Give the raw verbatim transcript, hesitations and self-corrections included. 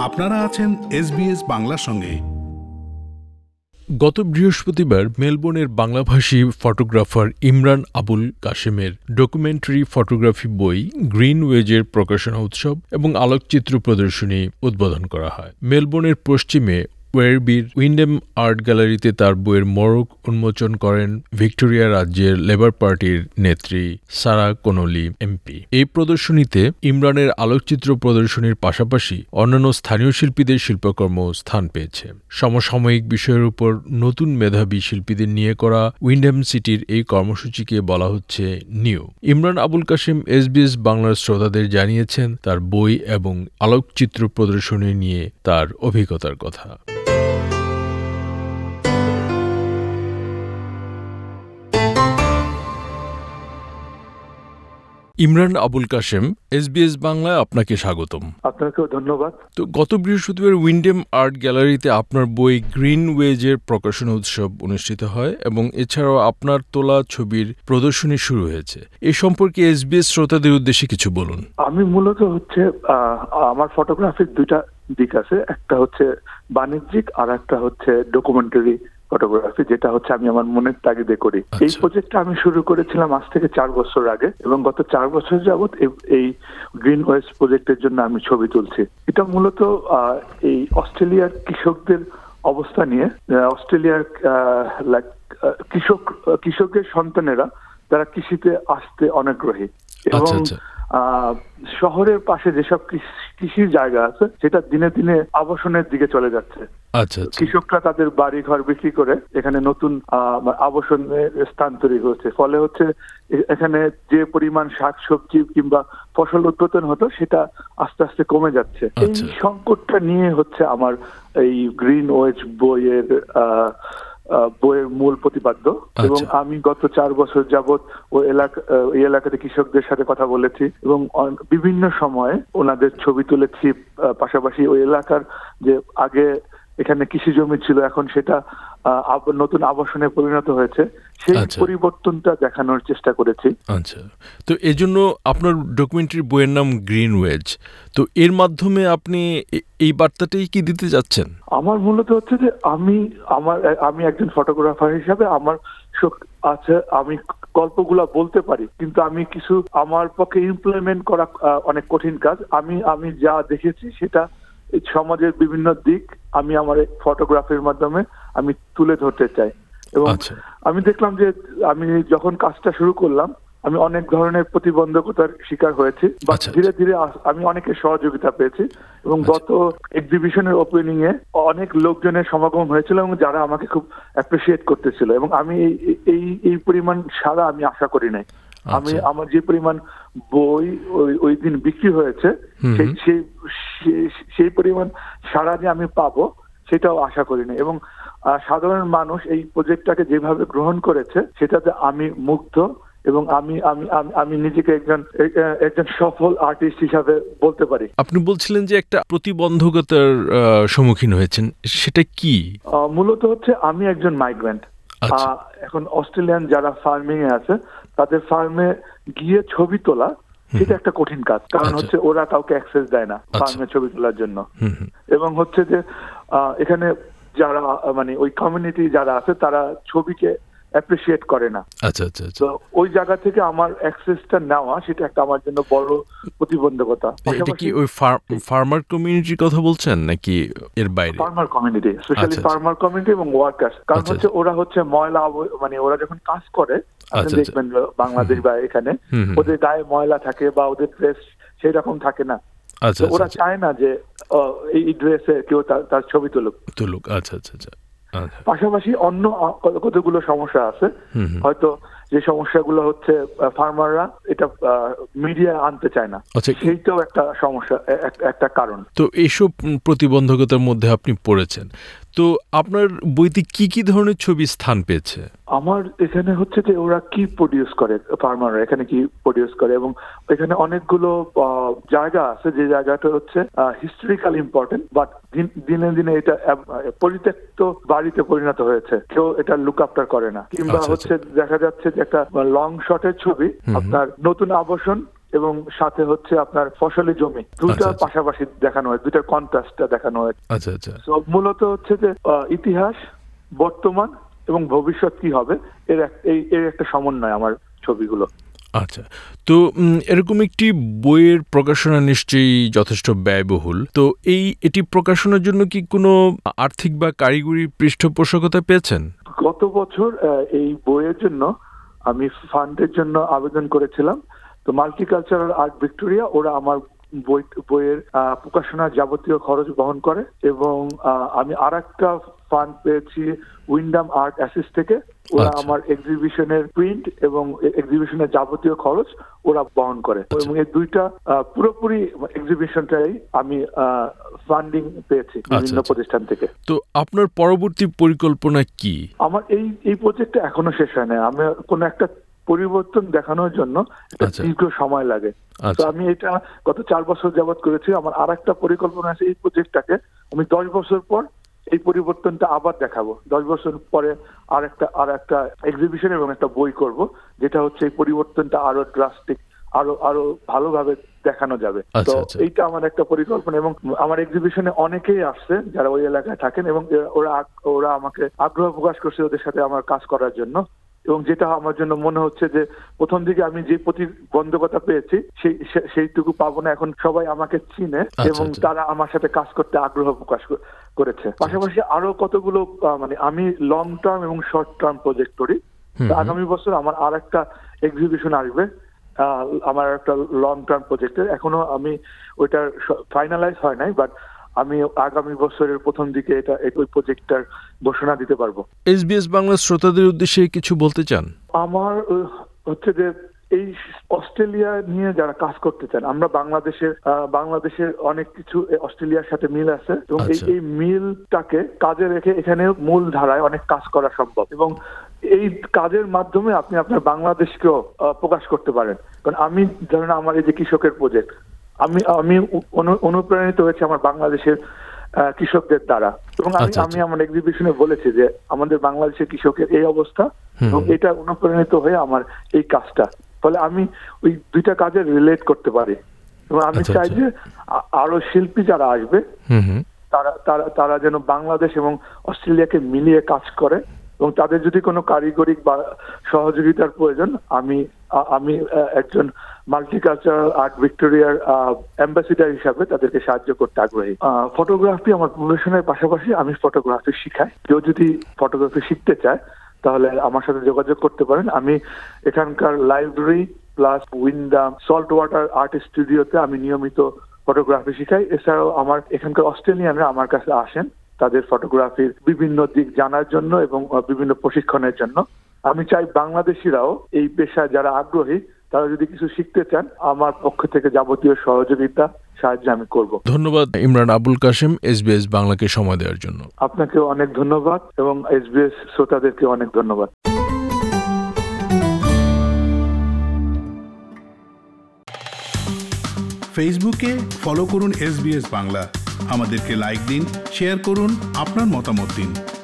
আপনারা আছেন এসবিএস বাংলার সঙ্গে। গত বৃহস্পতিবার মেলবোর্নের বাংলাভাষী ফটোগ্রাফার ইমরান আবুল কাশেমের ডকুমেন্টারি ফটোগ্রাফি বই গ্রিন ওয়েজের প্রকাশনা উৎসব এবং আলোকচিত্র প্রদর্শনী উদ্বোধন করা হয়। মেলবোর্নের পশ্চিমে ওয়েরবির উইন্ডেম আর্ট গ্যালারিতে তার বইয়ের মোড়ক উন্মোচন করেন ভিক্টোরিয়া রাজ্যের লেবার পার্টির নেত্রী সারা কনোলি এমপি। এই প্রদর্শনীতে ইমরানের আলোকচিত্র প্রদর্শনীর পাশাপাশি অন্যান্য স্থানীয় শিল্পীদের শিল্পকর্ম স্থান পেয়েছে। সমসাময়িক বিষয়ের উপর নতুন মেধাবী শিল্পীদের নিয়ে করা উইন্ডেম সিটির এই কর্মসূচিকে বলা হচ্ছে নিউ। ইমরান আবুল কাশেম এসবিএস বাংলার শ্রোতাদের জানিয়েছেন তার বই এবং আলোকচিত্র প্রদর্শনী নিয়ে তার অভিজ্ঞতার কথা। ইমরান আবুল কাশেম, এসবিএস বাংলায় আপনাকে স্বাগতম। আপনাকেও ধন্যবাদ। তো গত বৃহস্পতিবার উইন্ডেম আর্ট গ্যালারিতে আপনার বই গ্রিন ওয়েজের প্রকাশনা উৎসব অনুষ্ঠিত হয় এবং এছাড়াও আপনার তোলা ছবির প্রদর্শনী শুরু হয়েছে। এই সম্পর্কে এসবিএস শ্রোতাদের উদ্দেশ্যে কিছু বলুন। আমি মূলত হচ্ছে আমার ফটোগ্রাফির দুইটা দিক আছে, একটা হচ্ছে বাণিজ্যিক আর একটা হচ্ছে ডকুমেন্টারি ফটোগ্রাফি, যেটা হচ্ছে আমি আমার মনের তাগিদে করি। এই প্রজেক্টটা আমি শুরু করেছিলাম আজ থেকে চার বছর আগে এবং গত চার বছর যাবৎ এই গ্রিন ওয়েজ প্রজেক্টের জন্য আমি ছবি তুলছি। এটা মূলত এই অস্ট্রেলিয়ার কৃষকদের অবস্থা নিয়ে। অস্ট্রেলিয়ার কৃষক কৃষকের সন্তানেরা তারা কৃষিতে আসতে অনাগ্রহী এবং শহরের পাশে যেসব কৃষির জায়গা আছে সেটা দিনে দিনে আবাসনের দিকে চলে যাচ্ছে। কৃষকরা তাদের বাড়ি ঘর বিক্রি করে এখানে নতুন আবাসনের স্থান তৈরি হচ্ছে। ফলে হচ্ছে এখানে যে পরিমাণ শাকসবজি কিংবা ফসল উৎপাদন হতো সেটা আস্তে আস্তে কমে যাচ্ছে। এই সংকটটা নিয়ে হচ্ছে আমার এই গ্রিন ওয়েজ বইয়ের বইয়ের মূল প্রতিপাদ্য এবং আমি গত চার বছর যাবৎ ওই এলাকা এই এলাকাতে কৃষকদের সাথে কথা বলেছি এবং বিভিন্ন সময়ে ওনাদের ছবি তুলেছি। পাশাপাশি ওই এলাকার যে আগে এখানে কৃষি জমি ছিল এখন সেটা নতুন আবাসনে পরিণত হয়েছে, সেই পরিবর্তনটা দেখানোর চেষ্টা করেছি। আচ্ছা, তো এই জন্য আপনার ডকুমেন্টারি বইয়ের নাম গ্রিন ওয়েজ। তো এর মাধ্যমে আপনি এই বার্তাটাই কি দিতে যাচ্ছেন? আমার মূলত হচ্ছে যে আমি আমার আমি একজন ফটোগ্রাফার হিসাবে আমার শখ আছে, আমি গল্পগুলা বলতে পারি, কিন্তু আমি কিছু আমার পক্ষে ইমপ্লিমেন্ট করা অনেক কঠিন কাজ। আমি আমি যা দেখেছি সেটা সমাজের বিভিন্ন দিক আমি আমার ফটোগ্রাফির মাধ্যমে আমি তুলে ধরতে চাই এবং আমি দেখলাম যে আমি যখন কাজটা শুরু করলাম আমি অনেক ধরনের প্রতিবন্ধকতার শিকার হয়েছি, বা ধীরে ধীরে আমি অনেকের সহযোগিতা পেয়েছি এবং গত এক্সিবিশনের ওপেনিং এ অনেক লোকজনের সমাগম হয়েছিল এবং যারা আমাকে খুব অ্যাপ্রিসিয়েট করতেছিল এবং আমি এই এই পরিমাণ সাড়া আমি আশা করি নাই। আমি আমার যে পরিমাণ বই ওই ওই দিন বিক্রি হয়েছে সেই সেই পরিমাণ সাড়া যে আমি পাবো সেটাও আশা করিনি এবং সাধারণ মানুষ এই প্রজেক্টটাকে যেভাবে গ্রহণ করেছে সেটাতে আমি মুগ্ধ এবং আমি আমি আমি নিজেকে একজন একজন সফল আর্টিস্ট হিসাবে বলতে পারি। আপনি বলছিলেন যে একটা প্রতিবন্ধকতার সম্মুখীন হয়েছেন, সেটা কি? মূলত হচ্ছে আমি একজন মাইগ্রেন্ট। এখন অস্ট্রেলিয়ান যারা ফার্মিং এ আছে তাদের ফার্মে গিয়ে ছবি তোলা সেটা একটা কঠিন কাজ, কারণ হচ্ছে ওরা কাউকে অ্যাক্সেস দেয় না ফার্মে ছবি তোলার জন্য এবং হচ্ছে যে এখানে যারা মানে ওই কমিউনিটি যারা আছে তারা ছবিকে অ্যাপ্রিসিয়েট করে না। আচ্ছা আচ্ছা, তো ওই জায়গা থেকে আমার অ্যাক্সেসটা নেওয়া সেটা একটা আমার জন্য বড় প্রতিবন্ধকতা। এটা কি ওই ফার্মার কমিউনিটির কথা বলছেন নাকি এর বাইরে? Farmer community, specially farmer community এবং ওয়ার্কার্স, কারণ হচ্ছে ওরা হচ্ছে ময়লা মানে ওরা যখন কাজ করে আপনি দেখবেন বাংলাদেশ বা এখানে ওদের গায়ে ময়লা থাকে বা ওদের ড্রেস সেই রকম থাকে না। ওরা চায় না যে এই ড্রেসে কেউ তার ছবি তুলুক তুলুক আচ্ছা আচ্ছা আচ্ছা। পাশাপাশি অন্য কতগুলো সমস্যা আছে, হয়তো যে সমস্যাগুলো হচ্ছে ফার্মাররা এটা মিডিয়া আনতে চায় না, সেইটাও একটা সমস্যা, একটা কারণ। তো এইসব প্রতিবন্ধকতার মধ্যে আপনি পড়েছেন, তো আপনার বইতে কি কি ধরনের ছবি স্থান পেয়েছে? আমার এখানে হচ্ছে যে ওরা কি প্রডিউস করে, ফার্মাররা এখানে কি প্রডিউস করে এবং এখানে অনেকগুলো জায়গা আছে যে জায়গাটা হচ্ছে হিস্টোরিক্যাল ইম্পর্টেন্ট, বাট দিনে দিনে এটা পরিত্যক্ত বাড়িতে পরিণত হয়েছে, কেউ এটা লুক আফটার করে না। কিংবা হচ্ছে দেখা যাচ্ছে যে একটা লং শটের ছবি, আপনার নতুন আবাসন এবং সাথে হচ্ছে আপনার ফসলি জমি, দুইটা আচ্ছা, আচ্ছা। পাশাপাশি দেখানো হয়, দুইটার কন্ট্রাস্টটা দেখানো হয়। আচ্ছা আচ্ছা তো মূলত হচ্ছে যে আহ, ইতিহাস, বর্তমান এবং ভবিষ্যৎ কি হবে এর এক- এই এর একটা সমন্বয় আমার ছবিগুলো। আচ্ছা। তো উম, এরকম একটি বইয়ের প্রকাশনা নিশ্চয়ই যথেষ্ট ব্যয়বহুল। তো এই এটি প্রকাশনার জন্য কি কোনো আর্থিক বা কারিগরি পৃষ্ঠপোষকতা পেয়েছেন? গত বছর আহ, এই বইয়ের জন্য আমি ফান্ডের জন্য আবেদন করেছিলাম। তো মাল্টিকালচারাল আর্ট ভিক্টোরিয়া ওরা আমার বই বইয়ের আহ, প্রকাশনার যাবতীয় খরচ বহন করে, এবং আহ, আমি আর একটা ফান্ড পেয়েছি উইন্ডাম আর্ট অ্যাসিস্ট থেকে। ওরা আচ্ছা। আমার এক্সিবিশনের প্রিন্ট এবং এক্সিবিশনের যাবতীয় খরচ ওরা বহন করে, এবং এই দুইটা আহ, পুরোপুরি এক্সিবিশনটাই আমি ফান্ডিং পেয়েছি বিভিন্ন আচ্ছা। প্রতিষ্ঠান থেকে। তো আপনার পরবর্তী পরিকল্পনা কি? আমার এই এই প্রজেক্টটা এখনো শেষ হয় না। আমি কোনো একটা পরিবর্তন দেখানোর জন্য একটা আচ্ছা। দীর্ঘ সময় লাগে। তো আচ্ছা আমি এটা গত চার বছর যাবত করেছি। আমার আর একটা পরিকল্পনা আছে, এই প্রজেক্টটাকে আমি দশ বছর পর এই পরিবর্তনটা আবার দেখাবো। দশ বছর পরে আর একটা আর একটা এক্সিবিশন এবং একটা বই করব, যেটা হচ্ছে এই পরিবর্তনটা আরো ড্রাস্টিক, আরো আরো ভালোভাবে দেখানো যাবে। আচ্ছা, তো আচ্ছা। এইটা আমার একটা পরিকল্পনা, এবং আমার এক্সিবিশনে অনেকেই আসছে যারা ওই এলাকায় থাকেন, এবং ওরা ওরা আমাকে আগ্রহ প্রকাশ করছে ওদের সাথে আমার কাজ করার জন্য। এবং যেটা আমার জন্য মনে হচ্ছে যে প্রথম দিকে আমি যে প্রতিবন্ধকতা পেয়েছি সেই সে- সেইটুকু পাবো না। এখন সবাই আমাকে চিনে আচ্ছা, এবং আচ্ছা। তারা আমার সাথে কাজ করতে আগ্রহ প্রকাশ ক- করেছে। পাশাপাশি আরো কতগুলো আহ, মানে আমি লং টার্ম এবং শর্ট টার্ম প্রজেক্ট করি। হুম, তো হুম। আগামী বছর আমার আর একটা এক্সিবিশন আসবে, আহ, আমার একটা লং টার্ম প্রজেক্টের। এখনো আমি ওইটার ফাইনালাইজ হয় নাই, বাট আমি আগামী বছরের প্রথম দিকে এটা এই- ওই প্রজেক্টটার ঘোষণা দিতে পারবো। এসবিএস বাংলা শ্রোতাদের উদ্দেশ্যে কিছু বলতে চান? আমার আহ, হচ্ছে যে এই অস্ট্রেলিয়া নিয়ে যারা কাজ করতে চান, আমরা বাংলাদেশের আহ, বাংলাদেশের অনেক কিছু এ অস্ট্রেলিয়ার সাথে মিল আছে, এবং এই আচ্ছা। এই মিলটাকে কাজে রেখে এখানে মূল ধারায় অনেক কাজ করা সম্ভব, এবং এই কাজের মাধ্যমে আপনি আপনার বাংলাদেশকেও আহ, প্রকাশ করতে পারেন। কারণ আমি ধরেন আমার এই যে কৃষকের প্রজেক্ট, আমি আমি অনু- অনুপ্রাণিত হয়েছে আমার বাংলাদেশের আহ, কৃষকদের দ্বারা, এবং আমি আচ্ছা, আমি আচ্ছা। আমার এক্সিবিশনে বলেছি যে আমাদের বাংলাদেশের কৃষকের এই অবস্থা, হুম। এবং এটা অনুপ্রাণিত হয়ে আমার এই কাজটা, ফলে আমি ওই দুইটা কাজে রিলেট করতে পারি। এবং আমি আচ্ছা, চাই আচ্ছা। যে আ- আরো শিল্পী যারা আসবে হুম হুম তারা তারা তারা যেন বাংলাদেশ এবং অস্ট্রেলিয়াকে মিলিয়ে কাজ করে, এবং তাদের যদি কোনো কারিগরি বা সহযোগিতার প্রয়োজন, আমি আ- আমি আহ, একজন মাল্টিকালচারাল আর্ট ভিক্টোরিয়ার অ্যাম্বাসিডার হিসাবে তাদেরকে সাহায্য করতে আগ্রহী। ফটোগ্রাফি আমার প্রফেশনের পাশাপাশি আমি ফটোগ্রাফি শিখাই। কেউ যদি ফটোগ্রাফি শিখতে চায় তাহলে আমার সাথে যোগাযোগ করতে পারেন। আমি এখানকার library plus Wyndham salt water art স্টুডিওতে আমি নিয়মিত ফটোগ্রাফি শিখাই। এছাড়াও আমার এখানকার অস্ট্রেলিয়ানরা আমার কাছে আসেন তাদের ফটোগ্রাফির বিভিন্ন দিক জানার জন্য এবং আহ, বিভিন্ন প্রশিক্ষণের জন্য। আমি চাই বাংলাদেশিরাও এই পেশায় যারা আগ্রহী তারা যদি কিছু শিখতে চান, আমার পক্ষ থেকে যাবতীয় সহযোগিতা সাহায্য আমি করব। ধন্যবাদ ইমরান আবুল কাশেম এসবিএস বাংলাকে সময় দেওয়ার জন্য। আপনাকে অনেক ধন্যবাদ এবং এসবিএস শ্রোতাদেরকে অনেক ধন্যবাদ। ফেসবুকে ফলো করুন এসবিএস বাংলা। আমাদেরকে লাইক দিন, শেয়ার করুন, আপনার মতামত দিন।